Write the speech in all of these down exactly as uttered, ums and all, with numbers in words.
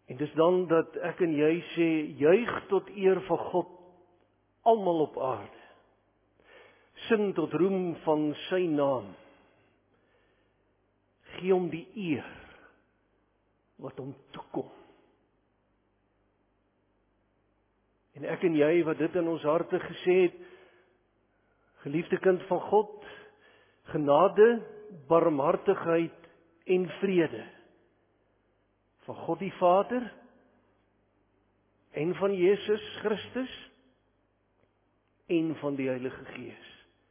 En dis dan dat ek en jy sê, juig tot eer van God, almal op aarde. Sing tot roem van sy naam. Gee hom die eer wat hom toekom. En ek en jy wat dit in ons harte gesê het, geliefde kind van God, genade, barmhartigheid en vrede van God die Vader en van Jesus Christus en van die Heilige Gees.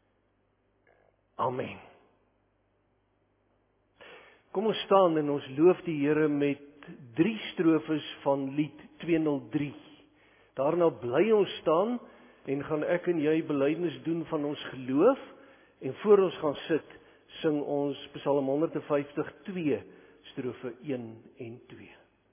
Amen. Kom ons staan en ons loof die Here met drie strofes van lied tweehonderd drie. Daarna bly ons staan en gaan ek en jy belydenis doen van ons geloof en voor ons gaan sit, sing ons Psalm honderd vyftig twee, strofe een en twee.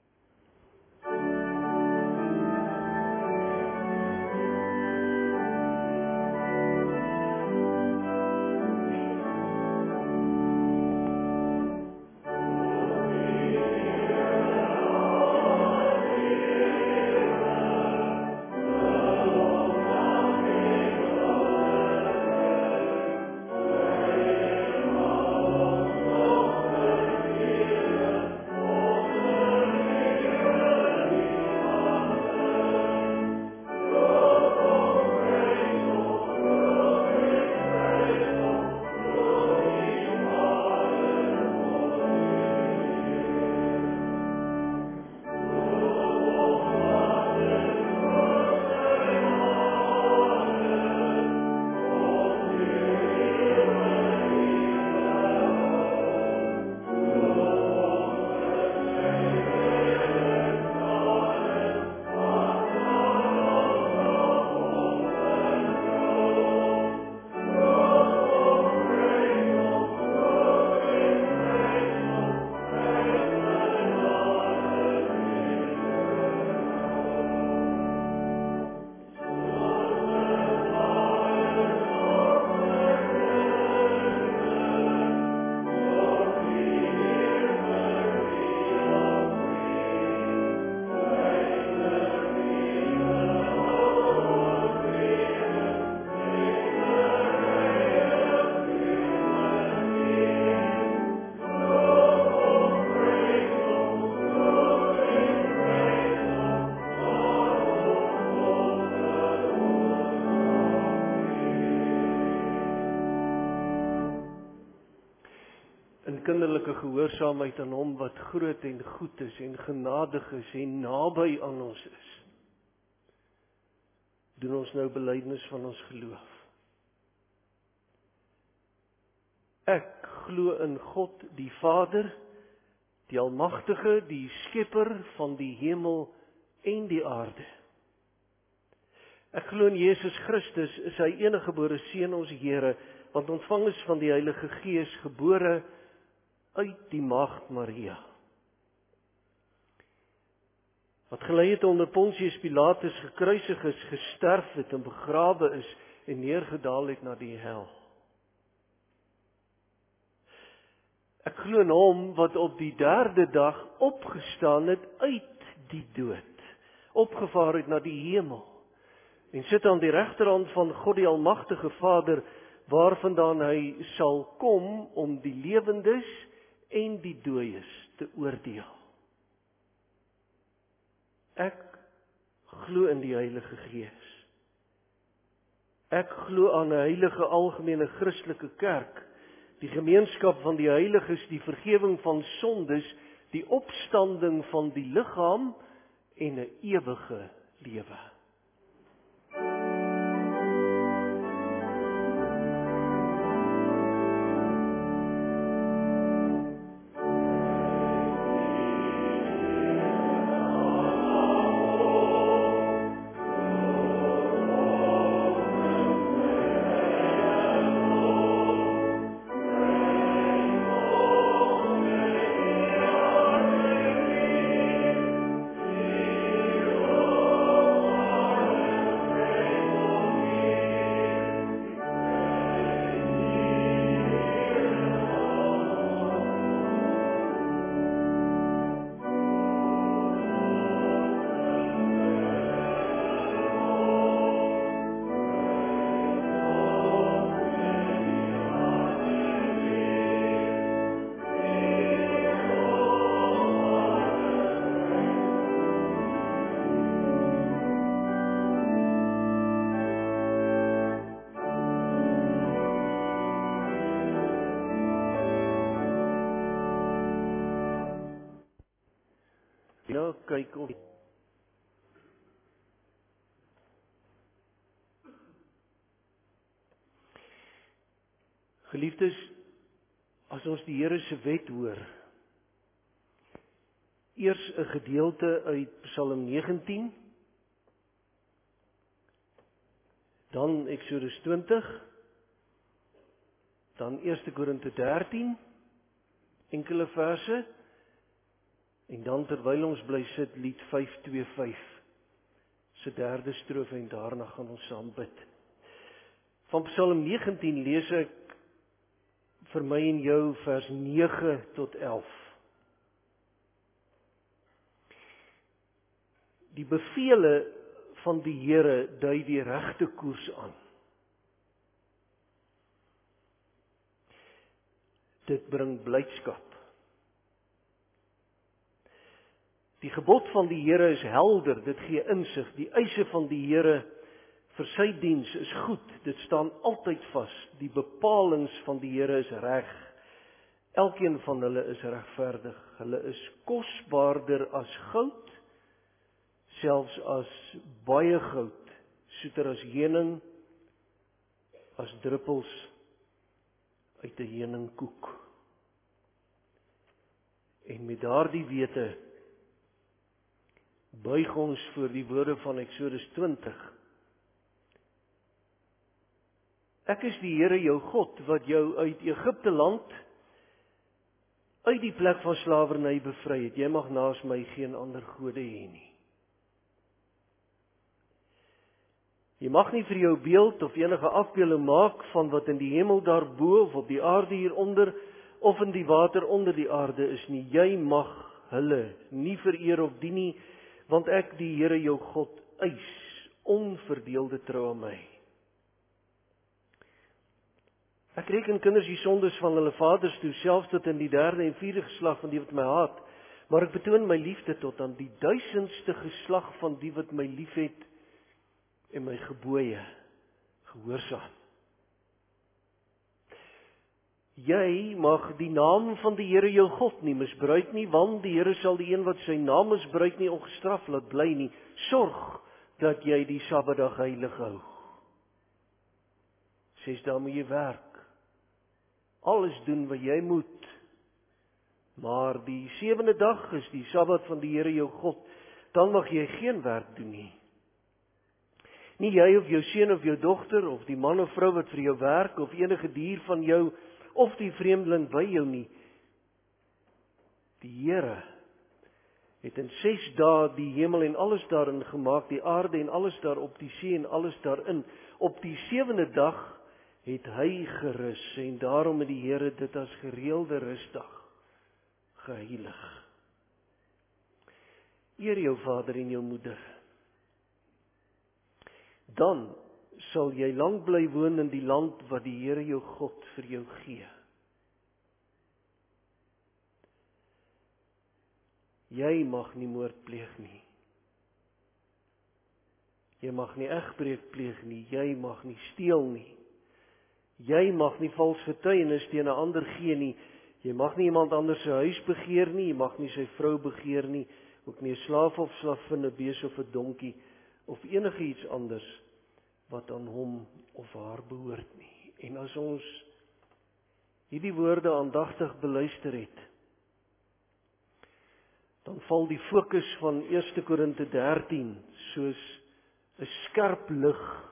Kinderlike gehoorsaamheid aan hom wat groot en goed is en genadig is en naby aan ons is. Doen ons nou belydenis van ons geloof. Ek glo in God die Vader, die Almagtige, die Skepper van die hemel en die aarde. Ek glo in Jesus Christus, sy eniggebore Seun ons Here, wat ontvang is van die Heilige Gees, gebore uit die maagd Maria, wat gelei het onder Pontius Pilatus, gekruisig is, gesterf het en begrawe is en neergedaal het na die hel. Ek glo in hom wat op die derde dag opgestaan het uit die dood, opgevaar het na die hemel en sit aan die regterhand van God die Almagtige Vader, waarvandaan hy sal kom om die lewendes en die dooies te oordeel. Ek glo in die Heilige Gees. Ek glo aan 'n heilige algemene Christelike kerk, die gemeenskap van die heiliges, die vergifnis van sondes, die opstanding van die liggaam en 'n ewige lewe. Oh nou kyk of Geliefdes, as ons die Here se wet hoor, eers 'n gedeelte uit Psalm negentien, dan Eksodus twintig, dan eerste Korinte dertien, enkele verse, en dan terwyl ons bly sit, lied vyf twee vyf, se derde strofe, en daarna gaan ons saam bid. Van Psalm negentien lees ek vir my en jou vers nege tot elf. Die bevele van die Here dui die regte koers aan. Dit bring blydskap. Die gebod van die Here is helder, dit gee insig. Die eise van die Here vir sy diens is goed, dit staan altyd vas. Die bepalings van die Here is reg. Elkeen van hulle is regverdig. Hulle is kosbaarder as goud, selfs as baie goud, soeter as heuning, as druppels uit 'n heuningkoek. En met daardie wete buig ons voor die woorde van Eksodus twintig. Ek is die Here jou God, wat jou uit Egipte land, uit die plek van slawerny bevry het. Jy mag naas my geen ander gode hê nie. Jy mag nie vir jou beeld of enige afbeelding maak van wat in die hemel daarbo of op die aarde hieronder of in die water onder die aarde is nie. Jy mag hulle nie vereer of dien nie, want ek, die Here jou God, eis onverdeelde trou aan my. Ek reken kinders die sondes van hulle vaders toe, selfs tot in die derde en vierde geslag van die wat my haat, maar ek betoon my liefde tot aan die duisendste geslag van die wat my liefhet en my gebooie gehoorsaam. Jy mag die naam van die Here jou God nie misbruik nie, want die Here sal die een wat sy naam misbruik nie ongestraf laat bly nie. Sorg dat jy die Sabbatdag heilig hou. Ses dae moet jy werk. Alles doen wat jy moet. Maar die sewende dag is die Sabbat van die Here jou God. Dan mag jy geen werk doen nie. Nie jy of jou seun of jou dogter, of die man of vrou wat vir jou werk, of enige dier van jou, of die vreemdeling by jou nie. Die Here het in ses dae die hemel en alles daarin gemaak, die aarde en alles daarop, die see en alles daarin. Op die sewende dag het hy gerus, en daarom het die Here dit as gereelde rusdag geheilig. Eer jou vader en jou moeder. Dan sal jy lank bly woon in die land wat die Here jou God vir jou gee. Jy mag nie moord pleeg nie. Jy mag nie egbreek pleeg nie. Jy mag nie steel nie. Jy mag nie vals getuienis teen 'n ander gee nie. Jy mag nie iemand anders se huis begeer nie. Jy mag nie sy vrou begeer nie. Ook nie 'n slaaf of slavin, 'n bees of 'n donkie of enige iets anders wat aan hom of haar behoort nie. En as ons hierdie woorde aandagtig beluister het, dan val die fokus van eerste Korinte dertien soos 'n skerp lig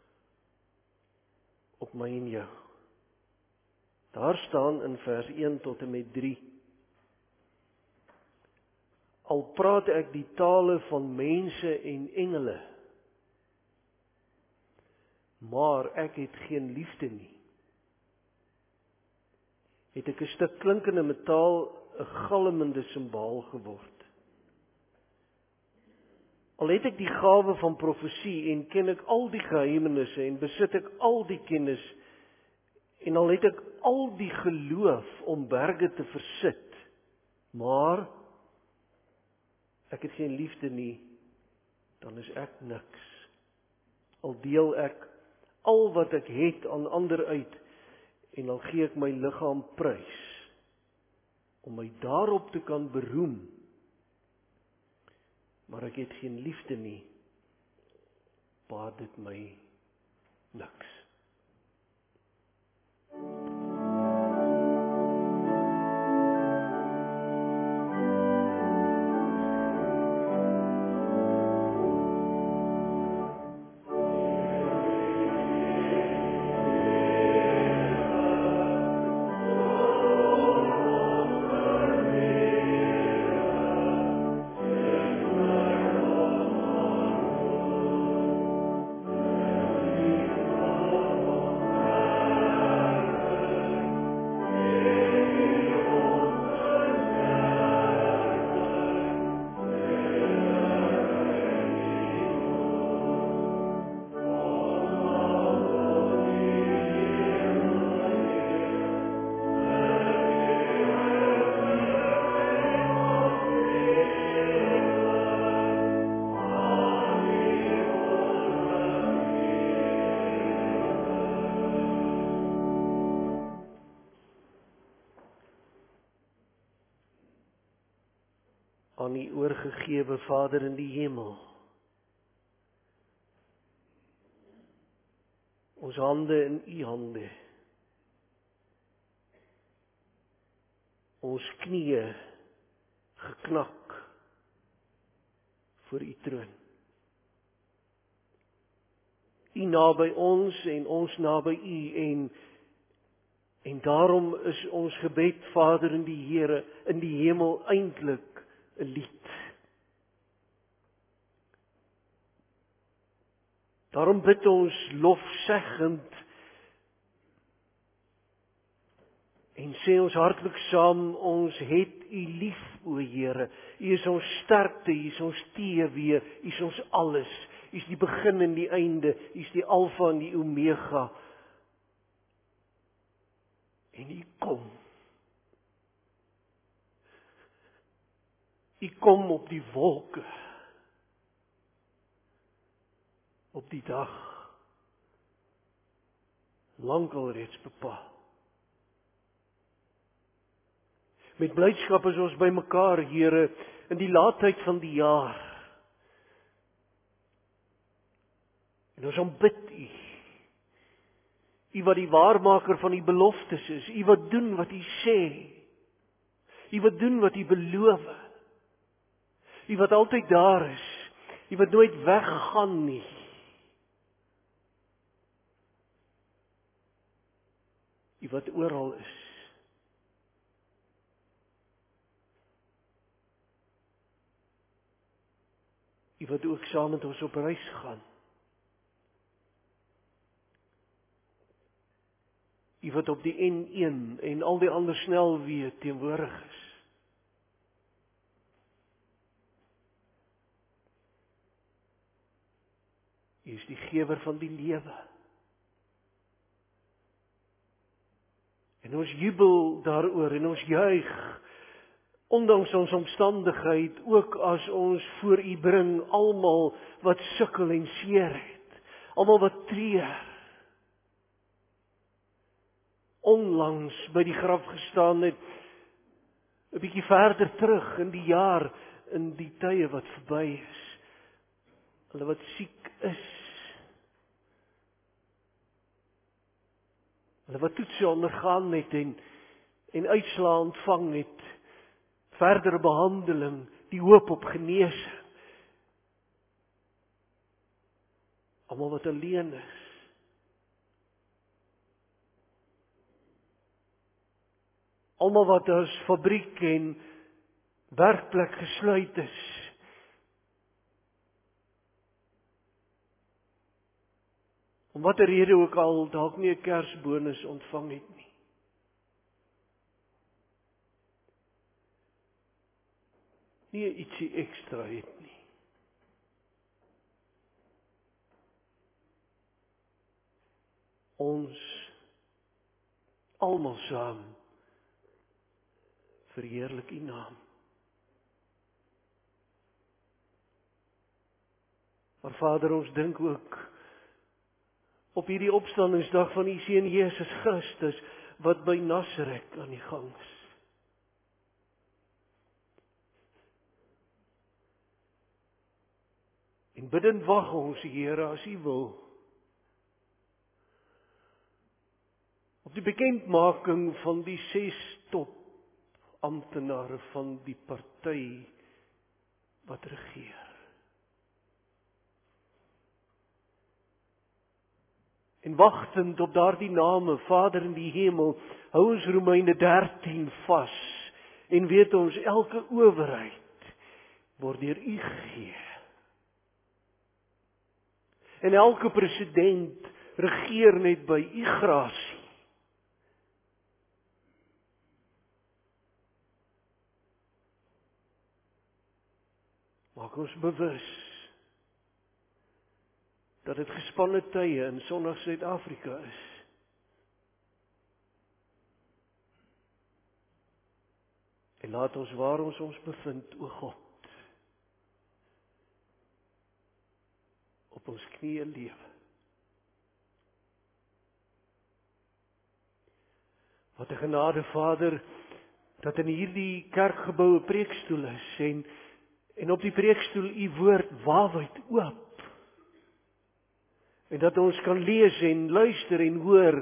op my en jou. Daar staan in vers een tot en met drie. Al praat ek die tale van mense en engele, maar ek het geen liefde nie. Het ek 'n stuk klinkende metaal, 'n galmende simbaal geword. Al het ek die gawe van profesie en ken ek al die geheimenisse en besit ek al die kennis en al het ek al die geloof om berge te versit, maar ek het geen liefde nie, dan is ek niks. Al deel ek al wat ek het aan ander uit en al gee ek my liggaam prys om my daarop te kan beroem, maar ek het geen liefde nie, baat dit my niks. Aan U oorgegewe Vader in die hemel, ons hande in U hande, ons knieë geknak voor U troon. U naby ons en ons naby U, en en daarom is ons gebed, Vader in die Here, in die hemel eintlik 'n lied. Daarom bid ons lofseggend en sê ons hartlik saam, ons het U lief, o Here. U is ons sterkte, U is ons teeweer, U is ons alles. U is die begin en die einde, U is die Alfa en die Omega. En U kom. U kom op die wolke, op die dag, lankal reeds bepaal. Met blydskap is ons by mekaar, Here, in die laatheid van die jaar. En ons aanbid U. U wat die waarmaker van die beloftes is, U wat doen wat U sê, U wat doen wat U beloof. U wat altyd daar is, U wat nooit weggaan nie. U wat oral is. U wat ook saam met ons op reis gaan. U wat op die N een en al die ander snelweë teenwoordig is. U is die gewer van die lewe. En ons jubel daaroor en ons juig, ondanks ons omstandigheid, ook as ons voor U bring almal wat sukkel en seer het, almal wat treur, onlangs by die graf gestaan het, 'n bietjie verder terug in die jaar, in die tye wat verby is, hulle wat siek is, hulle wat toetse ondergaan het en, en uitslae ontvang het, verdere behandeling, die hoop op genesing, almal wat alleen is, almal wat as fabriek en werkplek gesluit is, om watter rede ook al dalk nie 'n Kersbonus ontvang het nie. Nie ietsie ekstra het nie. Ons almal saam verheerlik U naam. Maar Vader, ons dink ook op hierdie opstandingsdag van U seun Jesus Christus, wat by Nasaret aan die gang is. En bidend wag ons, Here, as U wil, op die bekendmaking van die ses top amptenare van die party wat regeer. En wagtend op daardie name, Vader in die hemel, hou ons Romeine dertien vas en weet ons elke owerheid word deur U gegee. En elke president regeer net by U grasie. Maak ons bewus dat dit gespanne tye in Sondag Suid-Afrika is. En laat ons waar ons ons bevind, o God, op ons knieë lewe. Wat 'n genade, Vader, dat in hierdie kerkgebou 'n preekstoel is en en op die preekstoel U woord waawyd oop. En dat ons kan lees en luister en hoor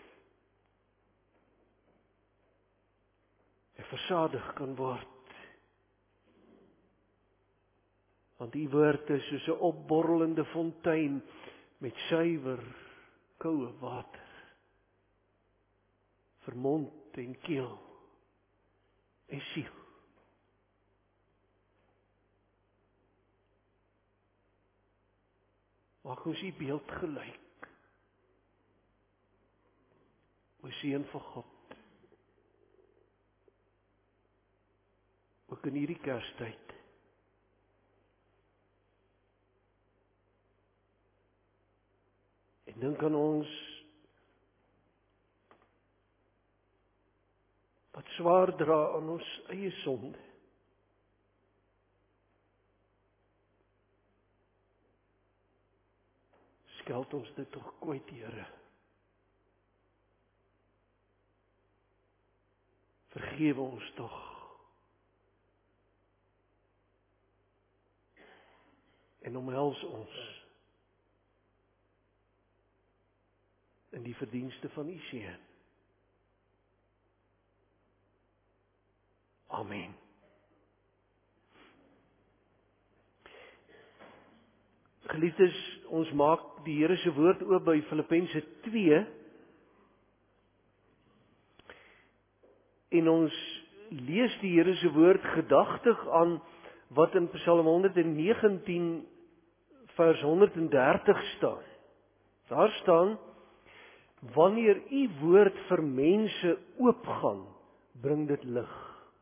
en versadig kan word. Want U woord is soos 'n opborrelende fontein met suiwer, koue water. Vir mond en keel en siel. Maak ons U beeld gelyk, o Seun van God. Ook in hierdie Kerstyd. En dink aan ons wat swaar dra aan ons eie sonde. Skeld ons dit tog kwyt, Here. Vergewe ons tog. En omhels ons in die verdienste van U Seun. Amen. Geliefdes, ons maak die Here se woord oop by Filippense twee en ons lees die Here se woord gedagtig aan wat in Psalm honderd negentien vers honderd dertig staan. Daar staan: wanneer U woord vir mense oopgaan, bring dit lig.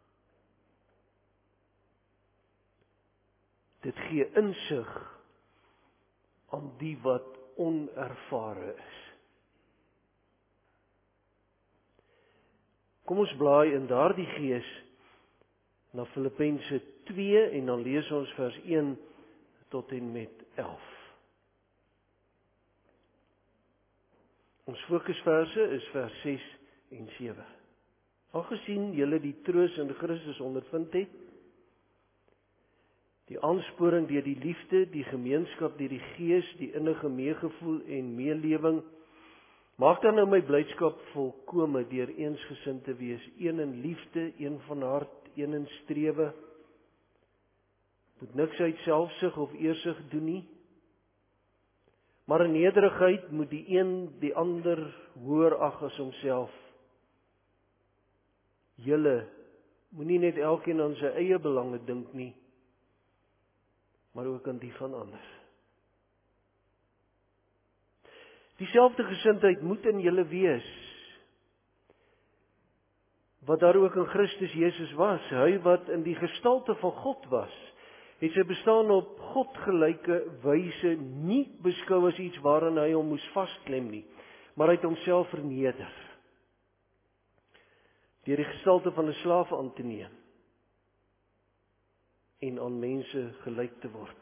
Dit gee insig aan die wat onervare is. Kom ons blaai in daardie gees na Filippense twee en dan lees ons vers een tot en met elf. Ons fokusverse is vers ses en sewe. Aangesien julle die troos in Christus ondervind het, die aansporing deur die liefde, die gemeenskap deur die Gees, die innige meegevoel en meelewing, maak dan nou my blydskap volkome deur eensgesind te wees, een in liefde, een van hart, een in strewe. Moet niks uit selfsug of eersug doen nie, maar in nederigheid moet die een die ander hoër ag as homself. Julle moenie net elkeen aan sy eie belange dink nie, maar ook aan die van ander. Dieselfde gesindheid moet in julle wees, wat daar ook in Christus Jesus was. Hy wat in die gestalte van God was, het sy bestaan op God gelyke wyse nie beskou as iets waaraan hy hom moes vasklem nie, maar hy het homself verneder, deur die gestalte van 'n slaaf aan te neem en aan mense gelyk te word.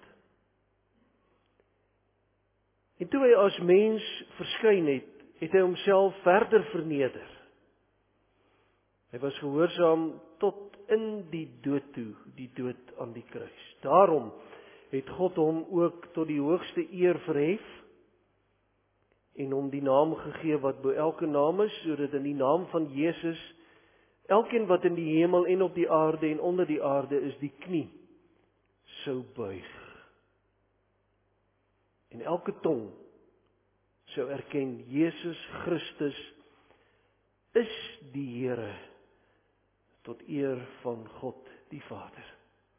En toe hy as mens verskyn het, het hy homself verder verneder. Hy was gehoorsaam tot in die dood toe, die dood aan die kruis. Daarom het God hom ook tot die hoogste eer verhef en hom die naam gegee wat bo elke naam is, sodat in die naam van Jesus elkeen wat in die hemel en op die aarde en onder die aarde is, die knie sou buig. En elke tong sou erken, Jesus Christus is die Here, tot eer van God die Vader.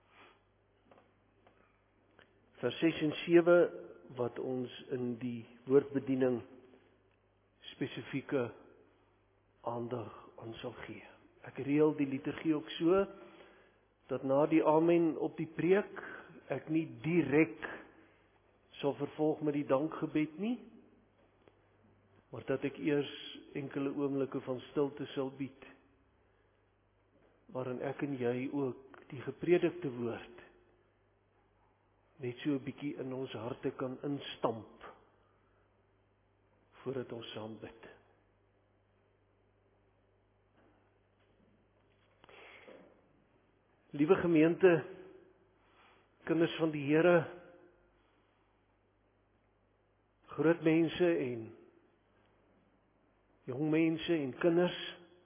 Vers ses en sewe, wat ons in die woordbediening spesifieke aandag aan sal gee. Ek reël die liturgie ook so, dat na die amen op die preek, ek nie direk sal vervolg met die dankgebed nie, maar dat ek eers enkele oomblikke van stilte sal bied, waarin ek en jy ook die gepredikte woord net so 'n bietjie in ons harte kan instamp, voordat ons saam bid. Liewe gemeente, kinders van die Here, groot mense en jong mense en kinders,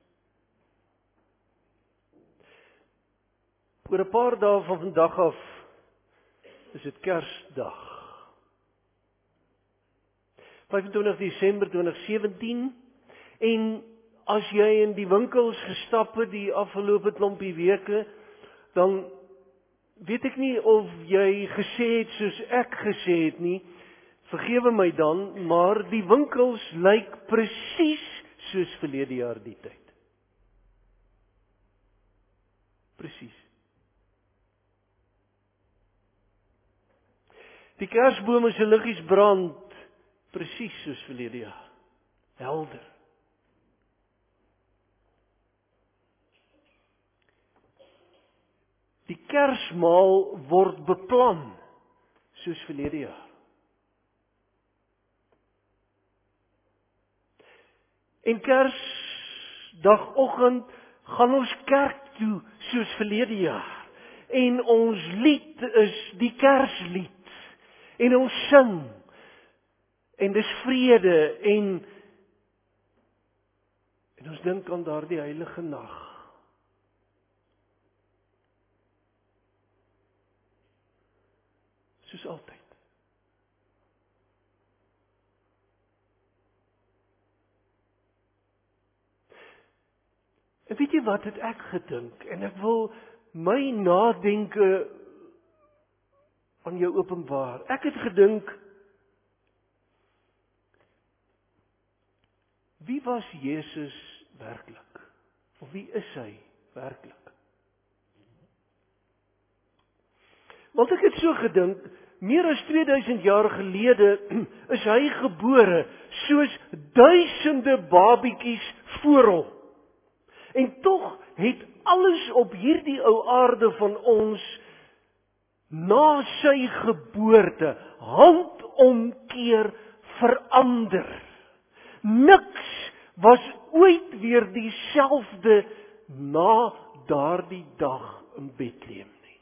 oor 'n paar dae van vandag af is dit Kersdag. vyf en twintig Desember twintig sewentien, en as jy in die winkels gestap het die afgelope klompie weke, dan weet ek nie of jy gesê het soos ek gesê het nie, vergewe my dan, maar die winkels lyk presies soos verlede jaar die tyd. Presies. Die kersbome se liggies brand presies soos verlede jaar. Helder. Die Kersmaal word beplan soos verlede jaar. En Kersdagoggend gaan ons kerk toe soos verlede jaar. En ons lied is die Kerslied. En ons sing. En dis vrede en en ons dink aan daardie heilige nag. Soos altyd. En weet jy wat het ek gedink? En ek wil my nadenke aan jou openbaar. Ek het gedink, wie was Jesus werklik? Of wie is hy werklik? Want ek het so gedink, meer as tweeduisend jaar gelede is hy gebore, soos duisende babietjies voor hom. En tog het alles op hierdie ou aarde van ons na sy geboorte handomkeer verander. Niks was ooit weer dieselfde na daardie dag in Bethlehem nie.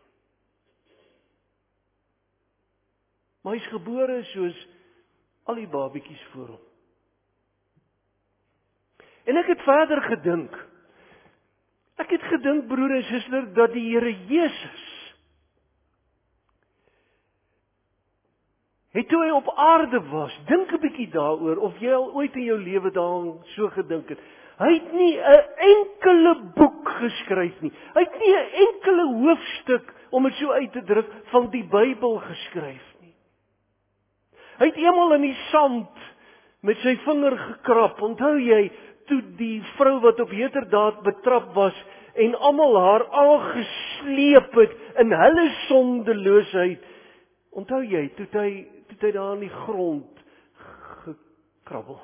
Maar hy is gebore soos al die babietjies voor hom. En ek het verder gedink, ek het gedink, broer en suster, dat die Here Jesus het toe hy op aarde was, dink 'n bietjie daaroor, of jy al ooit in jou lewe daaraan so gedink het. Hy het nie 'n enkele boek geskryf nie. Hy het nie 'n enkele hoofstuk, om dit so uit te druk, van die Bybel geskryf nie. Hy het eenmal in die sand met sy vinger gekrap. Onthou jy, toe die vrou wat op heterdaad betrap was, en almal haar aangesleep het in hulle sondeloosheid. Onthou jy, toe hy, toe hy daar aan die grond gekrabbel.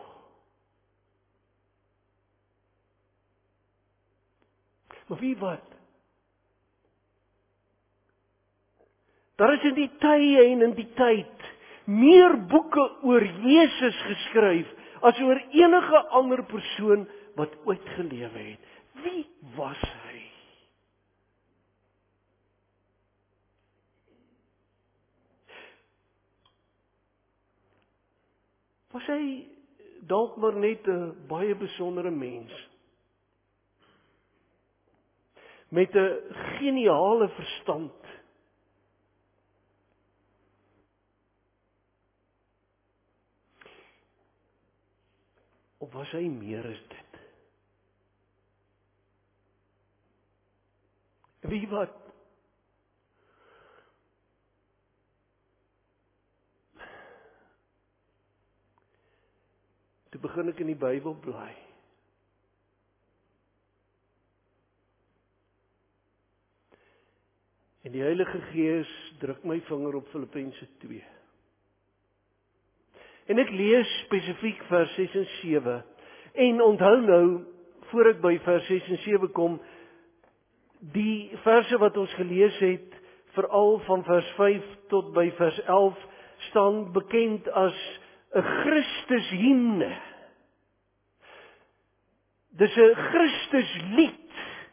Maar wie wat? Daar is in die tye en in die tyd meer boeke oor Jesus geskryf as oor enige ander persoon wat ooit gelewe het. Wie was hy? Was hy dalk maar net 'n baie besondere mens? Met 'n geniale verstand. Of was hy meer as dit? Wie wat? Toe begin ek in die Bybel blaai. En die Heilige Gees druk my vinger op Filippense twee. En ek lees spesifiek vers ses en sewe. En onthou nou, voor ek by vers ses en sewe kom, die verse wat ons gelees het, veral van vers vyf tot by vers elf, staan bekend as 'n Christushymne. Dis 'n Christuslied.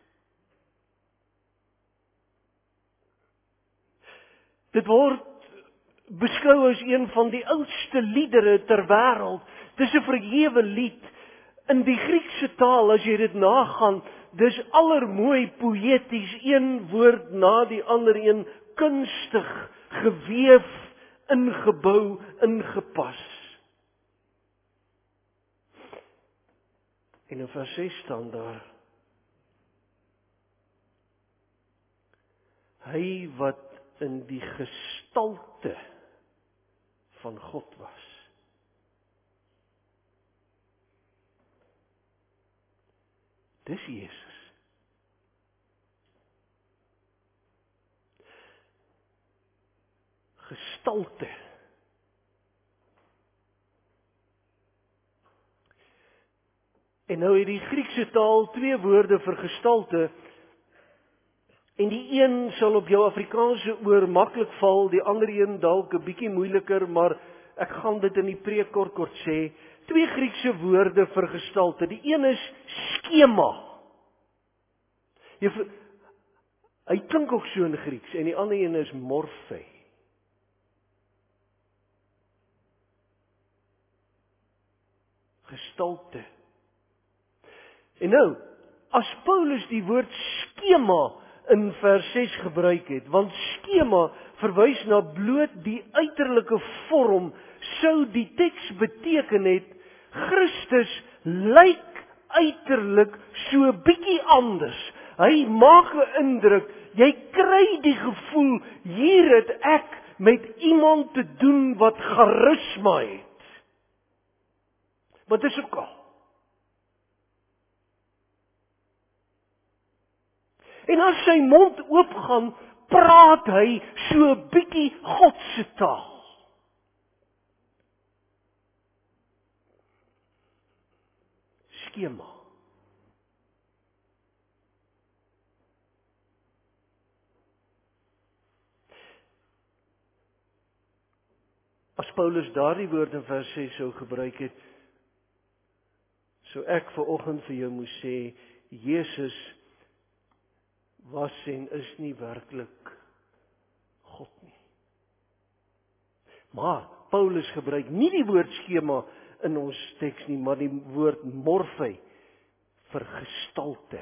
Dit word beskou as een van die oudste liedere ter wêreld. Dis 'n verhewe lied. In die Griekse taal, as jy dit nagaan, dis allermooi poëties, een woord na die ander een, kunstig, geweef, ingebou, ingepas. En in vers ses staan daar: Hy wat in die gestalte van God was. Dis Jesus. Gestalte. En nou het die Griekse taal twee woorde vir gestalte. En die een sal op jou Afrikaanse oor maklik val, die ander een dalk 'n bietjie moeiliker, maar ek gaan dit in die preek kort kort sê. Twee Griekse woorde vir gestalte. Die een is skema. Jy, hy klink ook so in Grieks, en die ander een is morphe. Gestalte. En nou, as Paulus die woord skema in vers ses gebruik het, want skema verwys na bloot die uiterlike vorm, sou die teks beteken het, Christus lyk uiterlik so bietjie anders. Hy maak 'n indruk, jy kry die gevoel, hier het ek met iemand te doen wat charisma het. Maar dis ook al. En as sy mond oopgaan, praat hy so bietjie God se taal. Skema. As Paulus daardie woord in vers ses sou gebruik het, sou ek vanoggend vir jou moes sê, Jesus was en is nie werklik God nie. Maar Paulus gebruik nie die woord skema in ons teks nie, maar die woord morphe vir gestalte.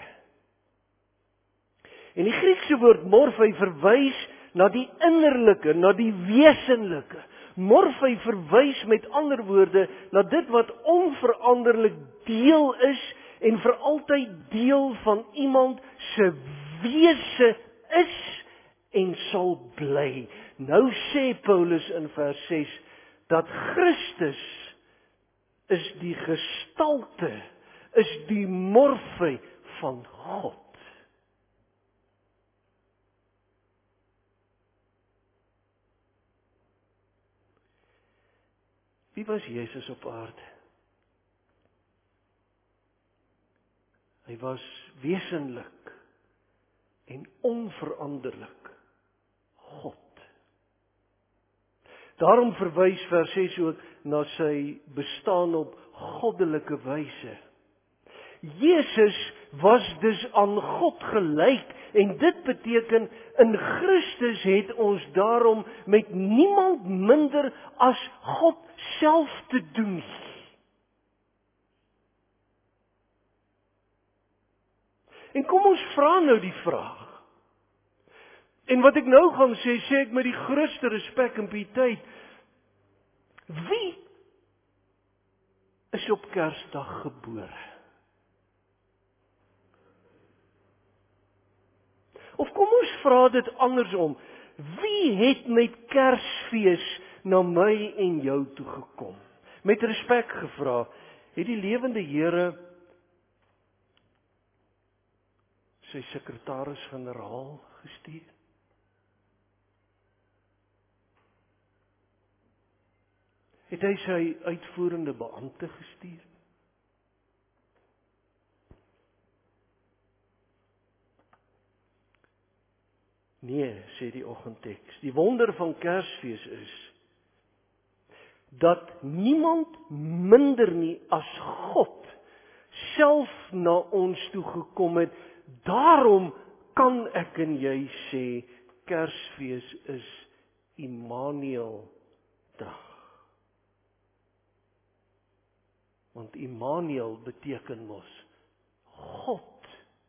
En die Griekse woord morphe verwys na die innerlike, na die wesenlike. Morphe verwys met ander woorde na dit wat onveranderlik deel is en vir altyd deel van iemand se wese is en sal bly. Nou sê Paulus in vers ses dat Christus is die gestalte, is die morphe van God. Wie was Jesus op aarde? Hy was wesenlik en onveranderlik God. Daarom verwys vers ses ook na sy bestaan op goddelike wyse. Jesus was dus aan God gelyk. En dit beteken, in Christus het ons daarom met niemand minder as God self te doen. En kom ons vra nou die vraag. En wat ek nou gaan sê, sê ek met die grootste respek en pieteit. Wie is op Kersdag gebore? Of kom ons vra dit andersom. Wie het met Kersfees na my en jou toe gekom? Met respek gevra, het die lewende Here sy sekretaris-generaal gestuur? Het hy sy uitvoerende beampte gestuur? Nee, sê die oggendteks. Die wonder van Kersfees is dat niemand minder nie as God self na ons toe gekom het. Daarom kan ek en jy sê Kersfees is Immanuel dag. Want Immanuel beteken mos God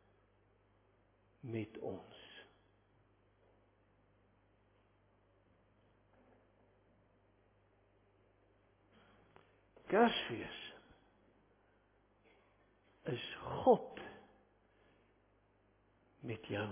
met ons. Kersfees is God met jou.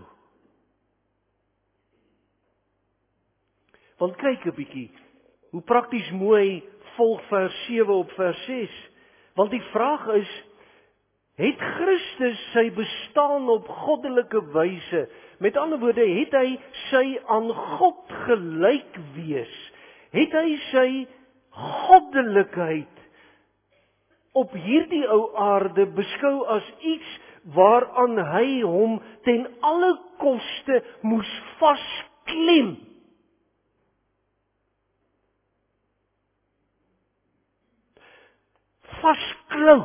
Want kyk 'n bietjie, hoe prakties mooi volg vers sewe op vers ses. Want die vraag is, het Christus sy bestaan op goddelike wyse, met ander woorde, het hy sy aan God gelyk wees, het hy sy goddelikheid op hierdie ou aarde beskou as iets waaraan hy hom ten alle koste moes vasklem. Vasklou.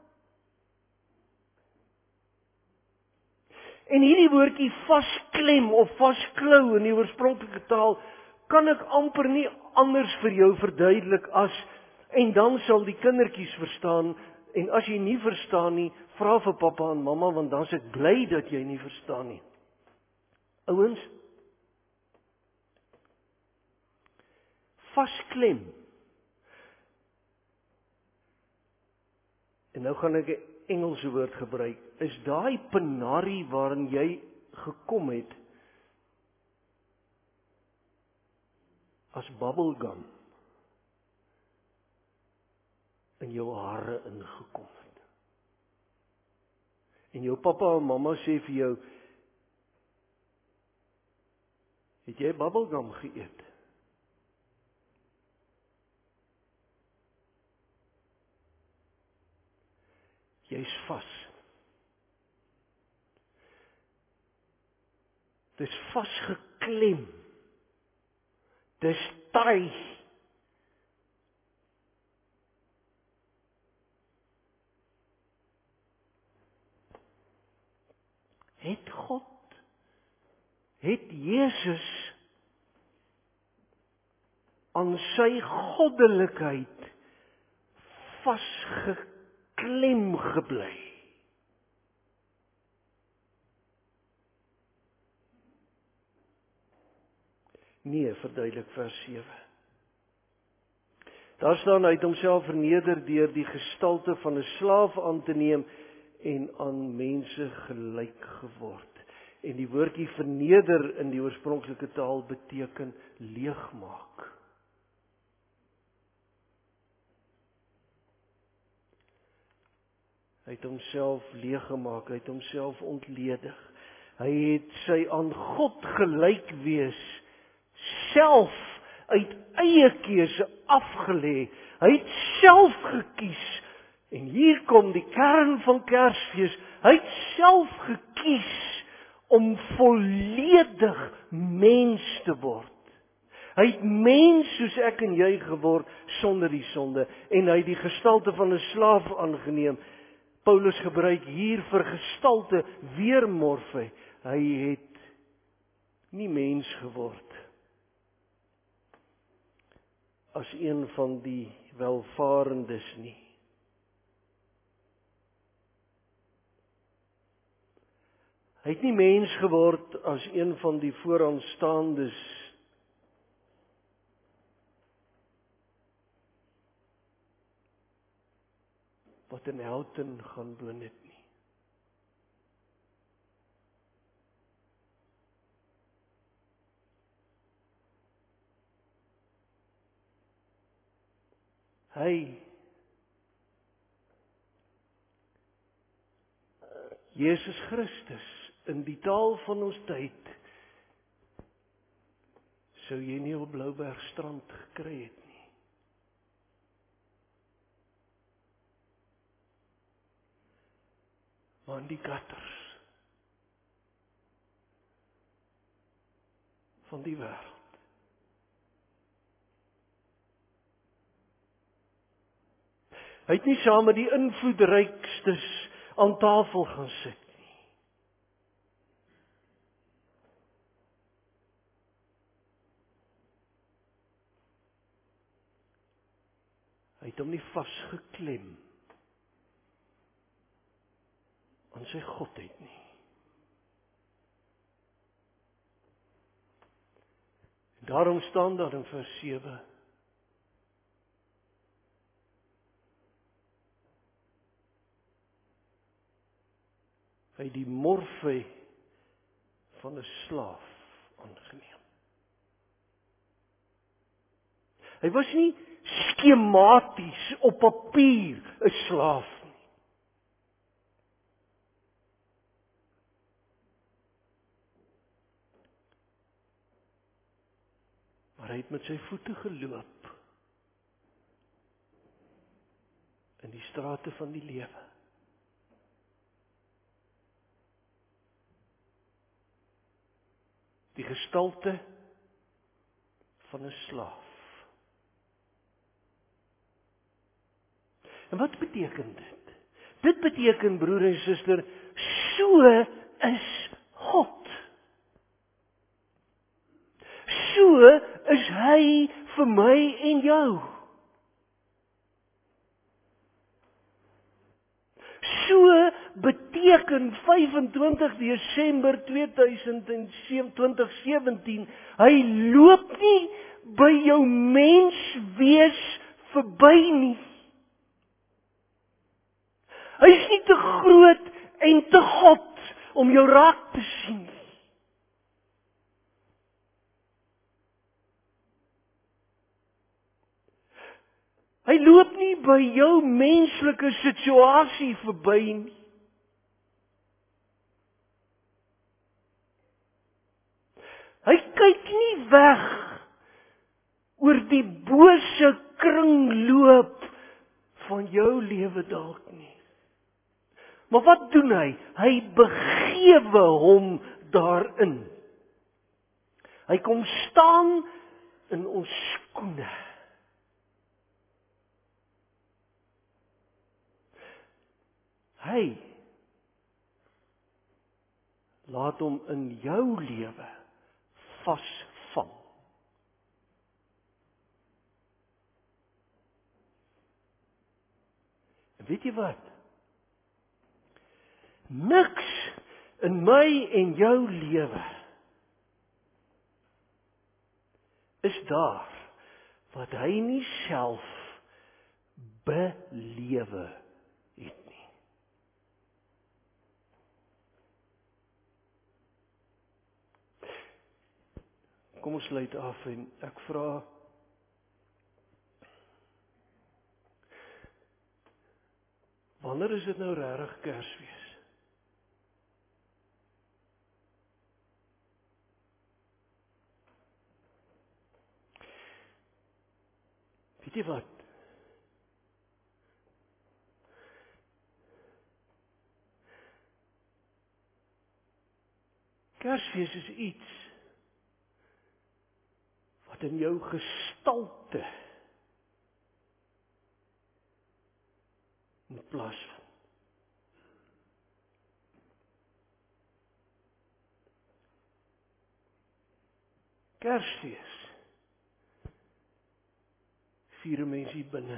En hierdie woordjie vasklem of vasklou in die oorspronklike taal kan ek amper nie anders vir jou verduidelik as, en dan sal die kindertjies verstaan, en as jy nie verstaan nie, vra vir pappa en mamma, want dan is ek bly dat jy nie verstaan nie. Ouens, vasklem. En nou gaan ek 'n Engelse woord gebruik, is daai penarie waarin jy gekom het, as bubblegum in jou hare ingekom het. En jou pappa en mamma sê vir jou, het jy bubblegum geëet? Jy's vas. Dis vasgeklem. Dis taai. Het God, het Jesus aan sy goddelikheid vasgeklem gebly? Nee, verduidelik vers sewe. Daar staan, hy het homself verneder deur die gestalte van 'n slaaf aan te neem en aan mense gelyk geword. En die woordjie verneder in die oorspronklike taal beteken leegmaak. Hy het homself leeggemaak, hy het homself ontledig. Hy het sy aan God gelyk wees self uit eie keuse afgelê. Hy het self gekies. En hier kom die kern van Kersfees. Hy het self gekies om volledig mens te word. Hy het mens soos ek en jy geword sonder die sonde. En hy het die gestalte van 'n slaaf aangeneem. Paulus gebruik hier vir gestalte weer morfe. Hy het nie mens geword as een van die welvarendes nie. Hy het nie mens geword as een van die vooraanstaandes wat in Houghton gaan woon het nie. Hy Jesus Christus, in die taal van ons tyd, sou jy nie op Bloubergstrand gekry het nie. Maar in die gutters van die wêreld. Hy het nie saam met die invloedrykstes aan tafel gaan sit nie. Hy het hom nie vasgeklem aan sy godheid nie. En daarom staan daar in vers sewe, hy die morfe van 'n slaaf aangeneem. Hy was nie skematies op papier 'n slaaf nie. Maar hy het met sy voete geloop in die strate van die lewe. Die gestalte van 'n slaaf. En wat beteken dit? Dit beteken, broer en suster, so is God. So is hy vir my en jou. So beteken vyf en twintig Desember tweeduisend sewentien, hy loop nie by jou menswees verby nie. Hy is nie te groot en te God om jou raak te sien. Hy loop nie by jou menslike situasie verby nie. Hy kyk nie weg oor die bose kringloop van jou lewe dalk nie. Maar wat doen hy? Hy begewe hom daarin. Hy kom staan in ons skoene. Hy laat hom in jou lewe vasvang. En weet jy wat? Niks in my en jou lewe is daar wat hy nie self belewe het nie. Kom ons sluit af en ek vra, wanneer is dit nou regtig Kersfees? Weet jy wat? Kersfees is iets wat in jou gestalte moet plaasvind. Kersfees. Vier mense hier binne.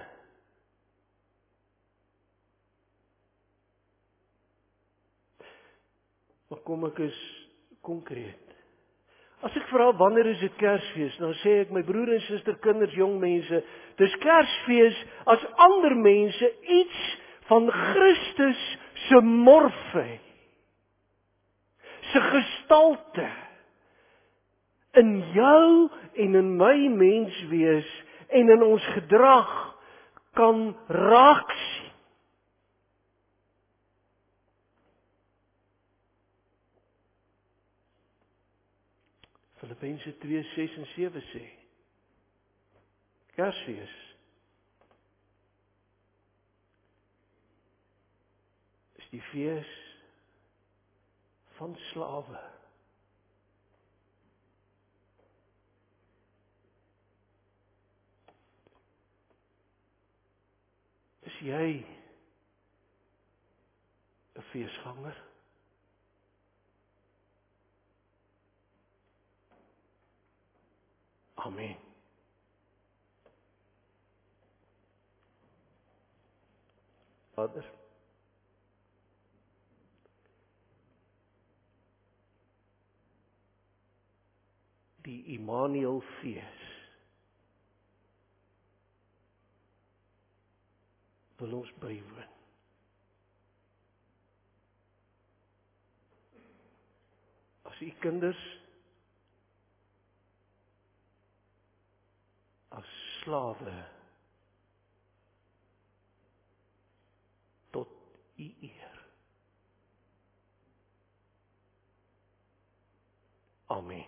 Maar kom ek is konkreet. As ek vra wanneer is dit Kersfees, dan sê ek my broer en suster, kinders, jong mense, dis Kersfees as ander mense iets van Christus se morfe, se gestalte in jou en in my menswees en in ons gedrag kan raak sien. Filippense twee ses en sewe sê, Kersfees is die fees van slawe. Is jy 'n feesganger? Amen. Vader, die Immanuel fees wil ons bywoon. As u kinders as slawe tot u eer. Amen.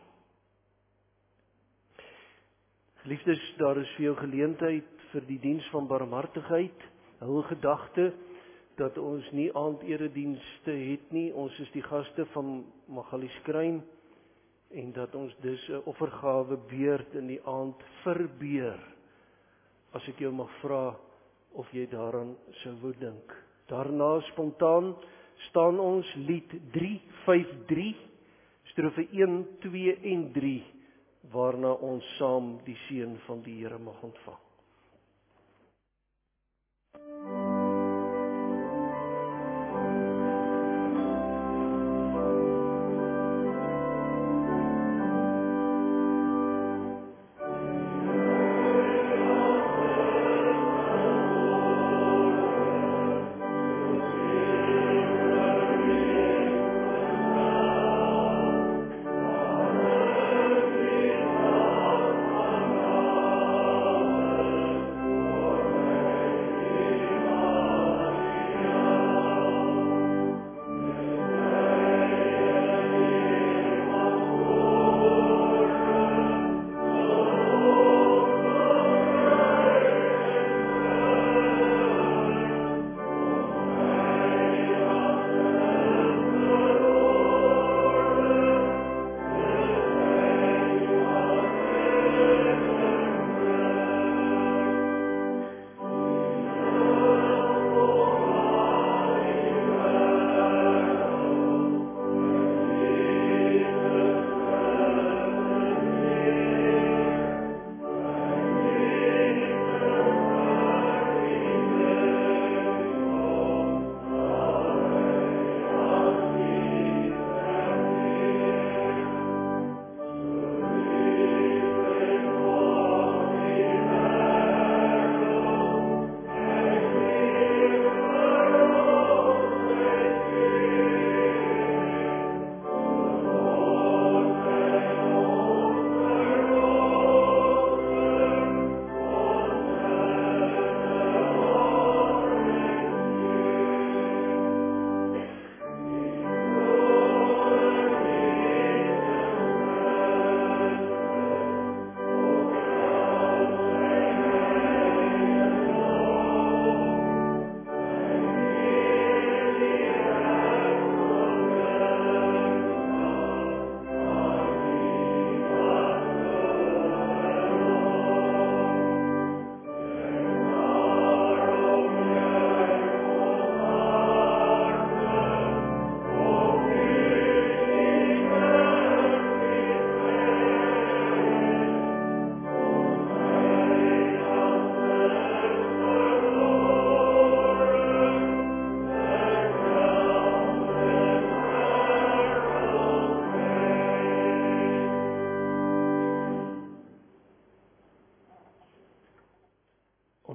Geliefdes, daar is vir jou geleentheid vir die diens van barmhartigheid. Hou gedagte dat ons nie aandededienste het nie. Ons is die gaste van Magali Skrein en dat ons dus 'n offergawe beurt in die aand verbeur. As ek jou mag vra of jy daaraan sou wou dink. Daarna spontaan staan ons lied drie vyf drie, strofe een, twee en drie, waarna ons saam die seën van die Here mag ontvang.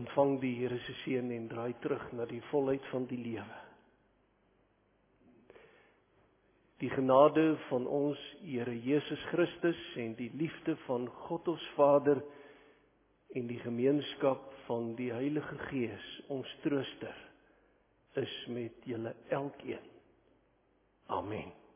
ontvang die Here se seën en draai terug na die volheid van die lewe. Die genade van ons Here Jesus Christus en die liefde van God ons Vader en die gemeenskap van die Heilige Gees, ons trooster, is met julle elkeen. Amen.